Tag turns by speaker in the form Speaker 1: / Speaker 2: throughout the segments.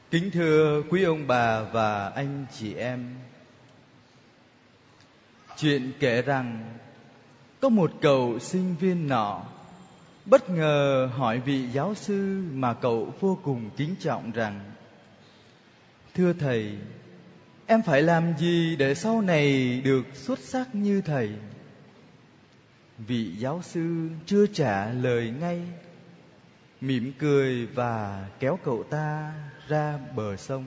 Speaker 1: Kính thưa quý ông bà và anh chị em, chuyện kể rằng có một cậu sinh viên nọ bất ngờ hỏi vị giáo sư mà cậu vô cùng kính trọng rằng: "Thưa thầy, em phải làm gì để sau này được xuất sắc như thầy?" Vị giáo sư chưa trả lời ngay, mỉm cười và kéo cậu ta ra bờ sông.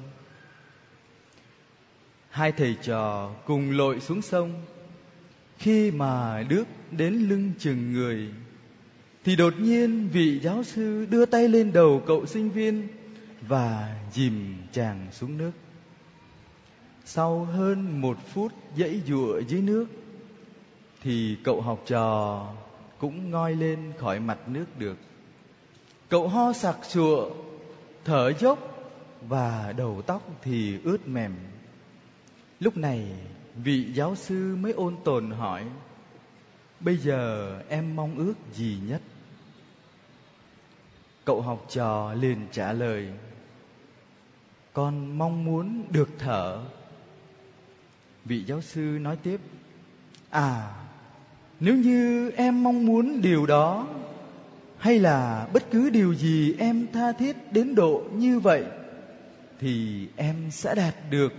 Speaker 1: Hai thầy trò cùng lội xuống sông. Khi mà bước đến lưng chừng người thì đột nhiên vị giáo sư đưa tay lên đầu cậu sinh viên và dìm chàng xuống nước. Sau hơn 1 phút giãy giụa dưới nước thì cậu học trò cũng ngoi lên khỏi mặt nước được. Cậu ho sặc sụa, thở dốc và đầu tóc thì ướt mềm. Lúc này vị giáo sư mới ôn tồn hỏi: "Bây giờ em mong ước gì nhất?" Cậu học trò liền trả lời: "Con mong muốn được thở." Vị giáo sư nói tiếp: Nếu như em mong muốn điều đó, hay là bất cứ điều gì em tha thiết đến độ như vậy, thì em sẽ đạt được."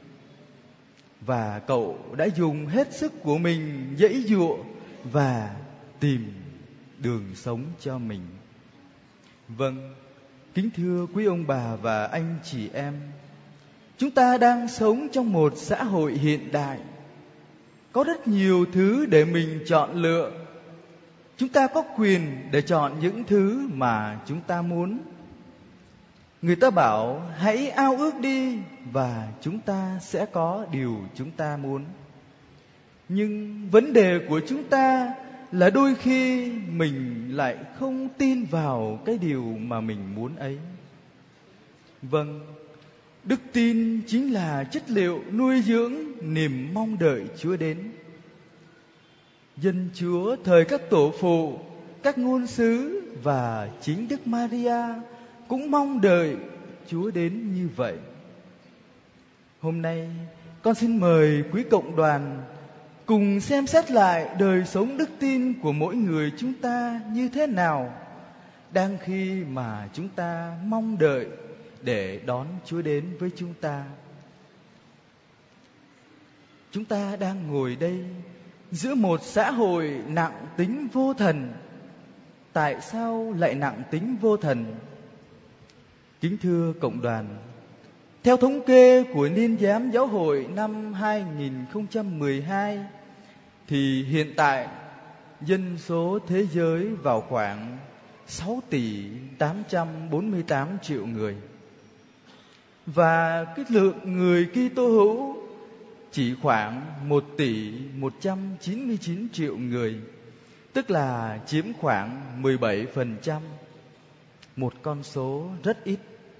Speaker 1: Và cậu đã dùng hết sức của mình giãy giụa và tìm đường sống cho mình. Vâng, kính thưa quý ông bà và anh chị em, chúng ta đang sống trong một xã hội hiện đại. Có rất nhiều thứ để mình chọn lựa. Chúng ta có quyền để chọn những thứ mà chúng ta muốn. Người ta bảo hãy ao ước đi và chúng ta sẽ có điều chúng ta muốn. Nhưng vấn đề của chúng ta là đôi khi mình lại không tin vào cái điều mà mình muốn ấy. Vâng, đức tin chính là chất liệu nuôi dưỡng niềm mong đợi Chúa đến. Dân Chúa thời các tổ phụ, các ngôn sứ và chính Đức Maria cũng mong đợi Chúa đến như vậy. Hôm nay con xin mời quý cộng đoàn cùng xem xét lại đời sống đức tin của mỗi người chúng ta như thế nào, đang khi mà chúng ta mong đợi để đón Chúa đến với chúng ta. Chúng ta đang ngồi đây giữa một xã hội nặng tính vô thần. Tại sao lại nặng tính vô thần? Kính thưa cộng đoàn, theo thống kê của Niên giám Giáo hội năm 2012, thì hiện tại dân số thế giới vào khoảng 6 tỷ 848 triệu người. Và cái lượng người Kitô hữu chỉ khoảng 1 tỷ 199 triệu người, tức là chiếm khoảng 17%, một con số rất ít.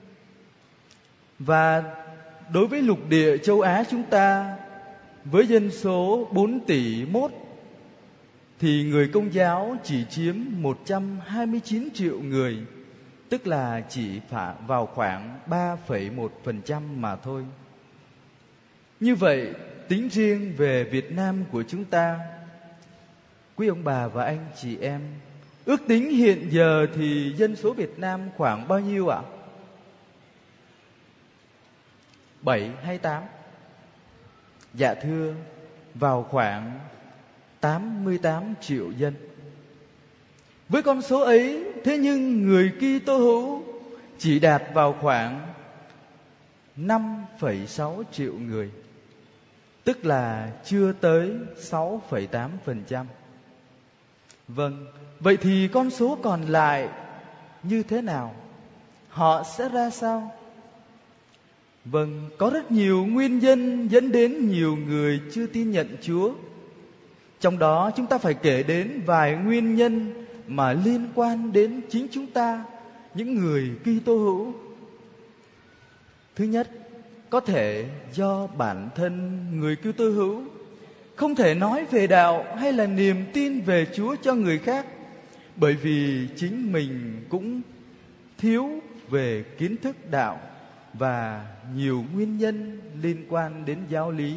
Speaker 1: Và đối với lục địa châu Á chúng ta, với dân số 4 tỷ 1, thì người Công giáo chỉ chiếm 129 triệu người, tức là chỉ vào khoảng 3,1% mà thôi. Như vậy, tính riêng về Việt Nam của chúng ta, quý ông bà và anh chị em, ước tính hiện giờ thì dân số Việt Nam khoảng bao nhiêu ạ? 7 hay 8? Dạ thưa, vào khoảng 88 triệu dân. Với con số ấy, thế nhưng người Kitô hữu chỉ đạt vào khoảng 5,6 triệu người, tức là chưa tới 6,8%. Vâng, vậy thì con số còn lại như thế nào? Họ sẽ ra sao? Vâng, có rất nhiều nguyên nhân dẫn đến nhiều người chưa tin nhận Chúa. Trong đó chúng ta phải kể đến vài nguyên nhân mà liên quan đến chính chúng ta, những người Kitô hữu. Thứ nhất, có thể do bản thân người Kitô hữu không thể nói về đạo hay là niềm tin về Chúa cho người khác, bởi vì chính mình cũng thiếu về kiến thức đạo và nhiều nguyên nhân liên quan đến giáo lý.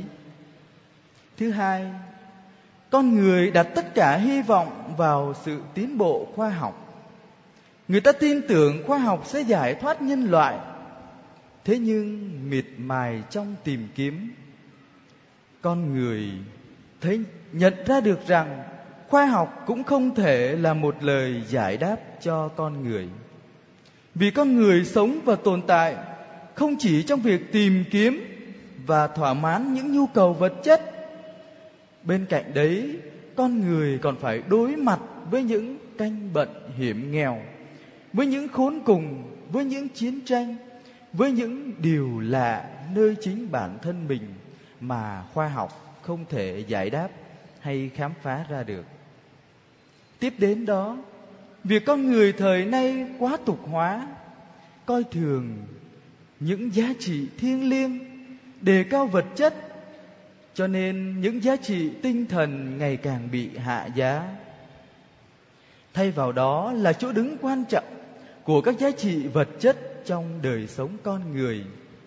Speaker 1: Thứ hai, con người đặt tất cả hy vọng vào sự tiến bộ khoa học. Người ta tin tưởng khoa học sẽ giải thoát nhân loại. Thế nhưng miệt mài trong tìm kiếm, con người nhận ra được rằng khoa học cũng không thể là một lời giải đáp cho con người. Vì con người sống và tồn tại không chỉ trong việc tìm kiếm và thỏa mãn những nhu cầu vật chất. Bên cạnh đấy, con người còn phải đối mặt với những canh bận hiểm nghèo, với những khốn cùng, với những chiến tranh, với những điều lạ nơi chính bản thân mình mà khoa học không thể giải đáp hay khám phá ra được. Tiếp đến đó, việc con người thời nay quá tục hóa, coi thường những giá trị thiêng liêng, đề cao vật chất, cho nên những giá trị tinh thần ngày càng bị hạ giá. Thay vào đó là chỗ đứng quan trọng của các giá trị vật chất trong đời sống con người.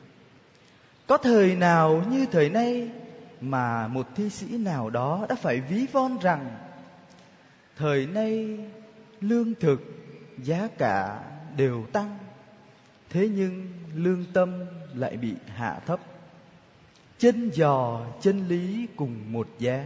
Speaker 1: Có thời nào như thời nay mà một thi sĩ nào đó đã phải ví von rằng thời nay lương thực, giá cả đều tăng, thế nhưng lương tâm lại bị hạ thấp. Chân giò chân lý cùng một giá.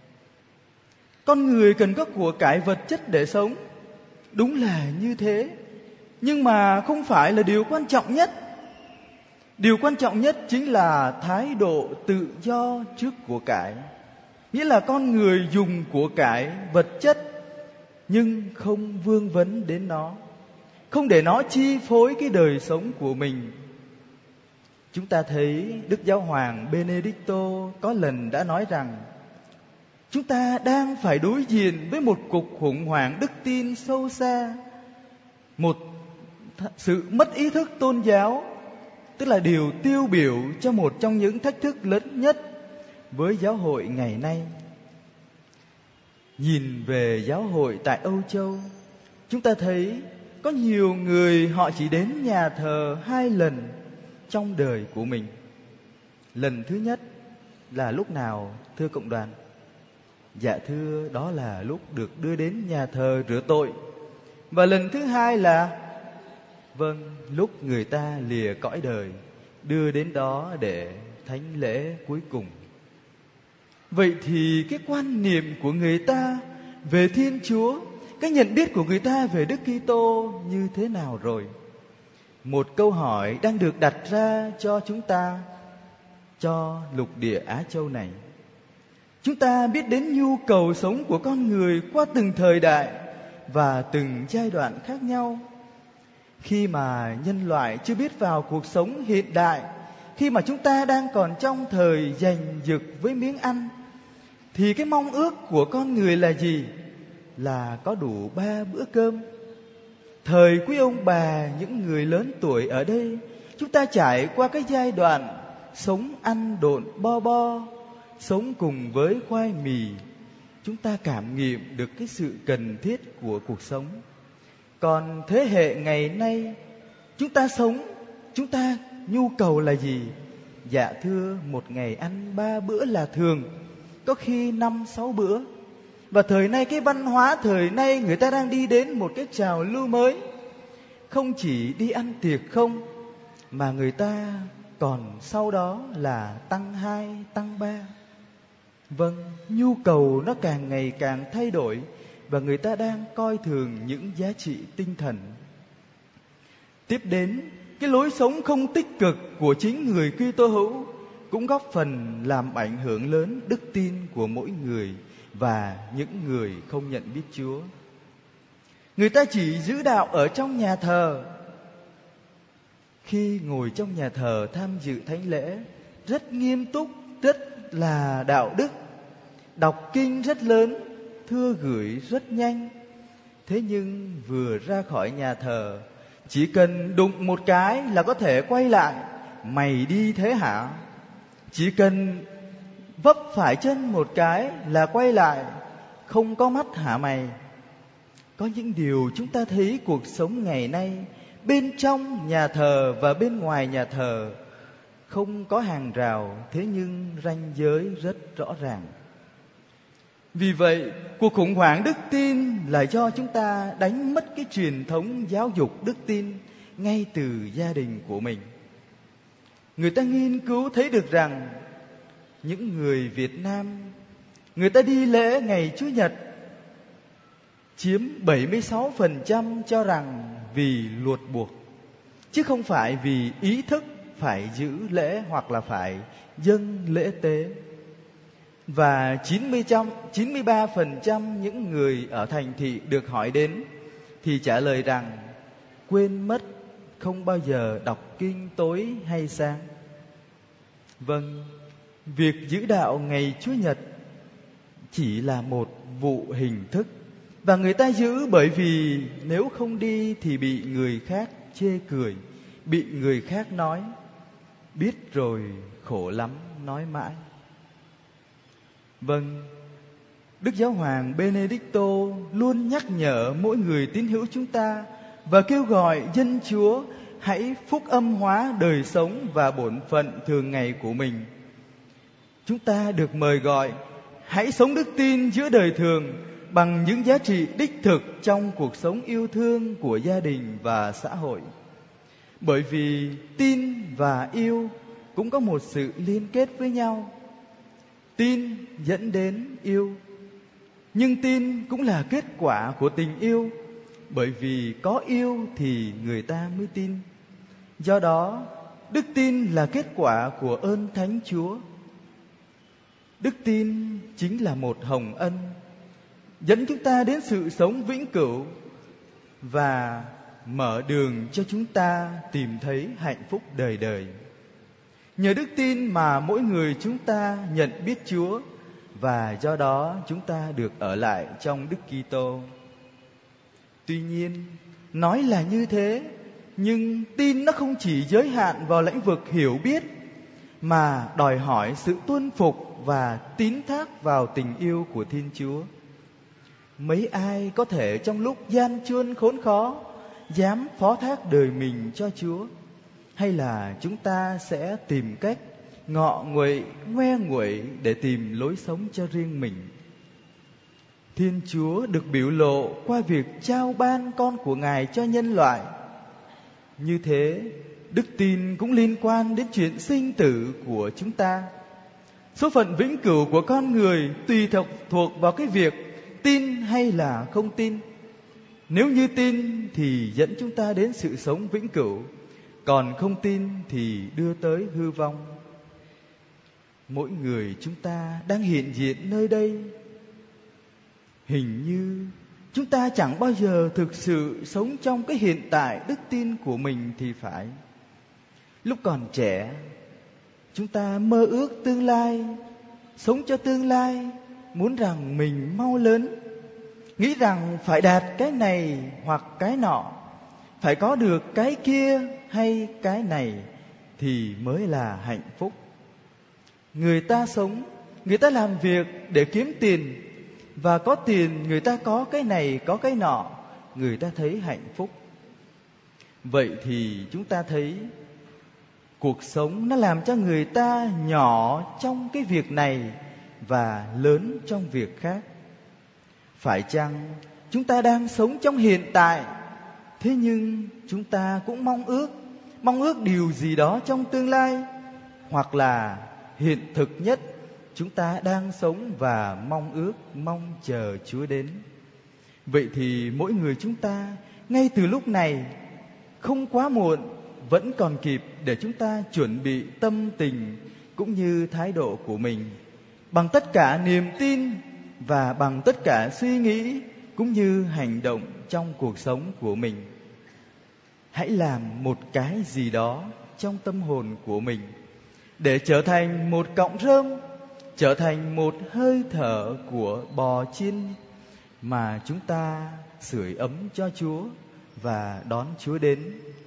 Speaker 1: Con người cần có của cải vật chất để sống, đúng là như thế, nhưng mà không phải là điều quan trọng nhất. Điều quan trọng nhất chính là thái độ tự do trước của cải. Nghĩa là con người dùng của cải vật chất nhưng không vương vấn đến nó, không để nó chi phối cái đời sống của mình. Chúng ta thấy Đức Giáo hoàng Benedicto có lần đã nói rằng chúng ta đang phải đối diện với một cuộc khủng hoảng đức tin sâu xa, một sự mất ý thức tôn giáo, tức là điều tiêu biểu cho một trong những thách thức lớn nhất với giáo hội ngày nay. Nhìn về giáo hội tại Âu Châu, chúng ta thấy có nhiều người họ chỉ đến nhà thờ 2 lần trong đời của mình. Lần thứ nhất là lúc nào thưa cộng đoàn? Dạ thưa, đó là lúc được đưa đến nhà thờ rửa tội. Và lần thứ hai là lúc người ta lìa cõi đời, đưa đến đó để thánh lễ cuối cùng. Vậy thì cái quan niệm của người ta về Thiên Chúa, cái nhận biết của người ta về Đức Kitô như thế nào rồi? Một câu hỏi đang được đặt ra cho chúng ta, cho lục địa Á Châu này. Chúng ta biết đến nhu cầu sống của con người qua từng thời đại và từng giai đoạn khác nhau. Khi mà nhân loại chưa biết vào cuộc sống hiện đại, khi mà chúng ta đang còn trong thời giành giật với miếng ăn, thì cái mong ước của con người là gì? Là có đủ 3 bữa cơm. Thời quý ông bà, những người lớn tuổi ở đây, chúng ta trải qua cái giai đoạn sống ăn độn bo bo, sống cùng với khoai mì. Chúng ta cảm nghiệm được cái sự cần thiết của cuộc sống. Còn thế hệ ngày nay, chúng ta sống, chúng ta nhu cầu là gì? Dạ thưa, một ngày ăn 3 bữa là thường, có khi 5-6 bữa. Và thời nay, cái văn hóa thời nay, người ta đang đi đến một cái trào lưu mới. Không chỉ đi ăn tiệc không, mà người ta còn sau đó là tăng 2, tăng 3. Nhu cầu nó càng ngày càng thay đổi, và người ta đang coi thường những giá trị tinh thần. Tiếp đến, cái lối sống không tích cực của chính người Kitô hữu cũng góp phần làm ảnh hưởng lớn đức tin của mỗi người và những người không nhận biết Chúa. Người ta chỉ giữ đạo ở trong nhà thờ. Khi ngồi trong nhà thờ tham dự thánh lễ, rất nghiêm túc, rất là đạo đức, đọc kinh rất lớn, thưa gửi rất nhanh. Thế nhưng vừa ra khỏi nhà thờ, chỉ cần đụng một cái là có thể quay lại. Mày đi thế hả? Chỉ cần vấp phải chân một cái là quay lại. Không có mắt hả mày? Có những điều chúng ta thấy cuộc sống ngày nay bên trong nhà thờ và bên ngoài nhà thờ không có hàng rào, thế nhưng ranh giới rất rõ ràng. Vì vậy, cuộc khủng hoảng đức tin là do chúng ta đánh mất cái truyền thống giáo dục đức tin ngay từ gia đình của mình. Người ta nghiên cứu thấy được rằng những người Việt Nam, người ta đi lễ ngày Chủ nhật chiếm 76% cho rằng vì luật buộc, chứ không phải vì ý thức phải giữ lễ hoặc là phải dâng lễ tế. Và 93% những người ở thành thị được hỏi đến thì trả lời rằng quên mất không bao giờ đọc kinh tối hay sáng. Vâng, việc giữ đạo ngày Chủ nhật chỉ là một vụ hình thức, và người ta giữ bởi vì nếu không đi thì bị người khác chê cười, bị người khác nói. Biết rồi khổ lắm nói mãi. Vâng, Đức Giáo hoàng Benedicto luôn nhắc nhở mỗi người tín hữu chúng ta và kêu gọi dân Chúa hãy phúc âm hóa đời sống và bổn phận thường ngày của mình. Chúng ta được mời gọi hãy sống đức tin giữa đời thường bằng những giá trị đích thực trong cuộc sống yêu thương của gia đình và xã hội. Bởi vì tin và yêu cũng có một sự liên kết với nhau. Tin dẫn đến yêu, nhưng tin cũng là kết quả của tình yêu. Bởi vì có yêu thì người ta mới tin. Do đó, đức tin là kết quả của ơn Thánh Chúa. Đức tin chính là một hồng ân dẫn chúng ta đến sự sống vĩnh cửu và mở đường cho chúng ta tìm thấy hạnh phúc đời đời. Nhờ đức tin mà mỗi người chúng ta nhận biết Chúa, và do đó chúng ta được ở lại trong Đức Kitô. Tuy nhiên, nói là như thế, nhưng tin nó không chỉ giới hạn vào lĩnh vực hiểu biết, mà đòi hỏi sự tuân phục và tín thác vào tình yêu của Thiên Chúa. Mấy ai có thể trong lúc gian truân khốn khó dám phó thác đời mình cho Chúa? Hay là chúng ta sẽ tìm cách ngọ nguậy, ngoe nguậy để tìm lối sống cho riêng mình? Thiên Chúa được biểu lộ qua việc trao ban con của Ngài cho nhân loại. Như thế, đức tin cũng liên quan đến chuyện sinh tử của chúng ta. Số phận vĩnh cửu của con người tùy thuộc vào cái việc tin hay là không tin. Nếu như tin thì dẫn chúng ta đến sự sống vĩnh cửu, còn không tin thì đưa tới hư vong. Mỗi người chúng ta đang hiện diện nơi đây, hình như chúng ta chẳng bao giờ thực sự sống trong cái hiện tại đức tin của mình thì phải. Lúc còn trẻ, chúng ta mơ ước tương lai, sống cho tương lai, muốn rằng mình mau lớn, nghĩ rằng phải đạt cái này hoặc cái nọ, phải có được cái kia hay cái này thì mới là hạnh phúc. Người ta sống, người ta làm việc để kiếm tiền, và có tiền người ta có cái này có cái nọ, người ta thấy hạnh phúc. Vậy thì chúng ta thấy cuộc sống nó làm cho người ta nhỏ trong cái việc này và lớn trong việc khác. Phải chăng chúng ta đang sống trong hiện tại, thế nhưng chúng ta cũng mong ước điều gì đó trong tương lai, hoặc là hiện thực nhất chúng ta đang sống và mong chờ Chúa đến. Vậy thì mỗi người chúng ta ngay từ lúc này không quá muộn, vẫn còn kịp để chúng ta chuẩn bị tâm tình cũng như thái độ của mình bằng tất cả niềm tin và bằng tất cả suy nghĩ cũng như hành động trong cuộc sống của mình. Hãy làm một cái gì đó trong tâm hồn của mình để trở thành một cọng rơm, trở thành một hơi thở của bò chiên mà chúng ta sưởi ấm cho Chúa và đón Chúa đến.